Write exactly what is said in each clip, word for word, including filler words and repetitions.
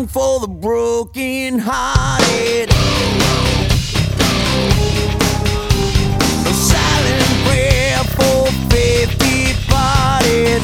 song for the broken hearted. A silent prayer for faith departed.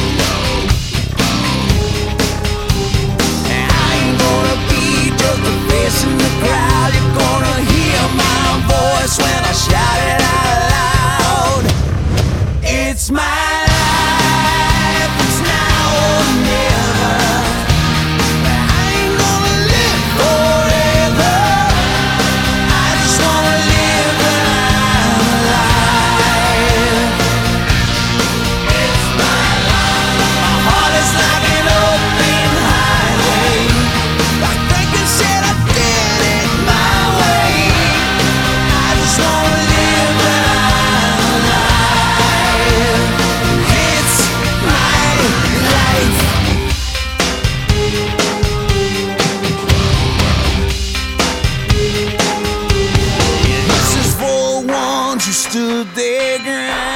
And I ain't gonna be just a face in the crowd. You're gonna hear my voice when I shout it out loud. It's my life, it's now or never. I ain't gonna live forever. I just wanna live when I'm alive. It's my life. My heart is like an open highway. Like Franklin said, I did it my way. I just wanna live when I'm alive. It's my life. This is for the ones who stood their ground.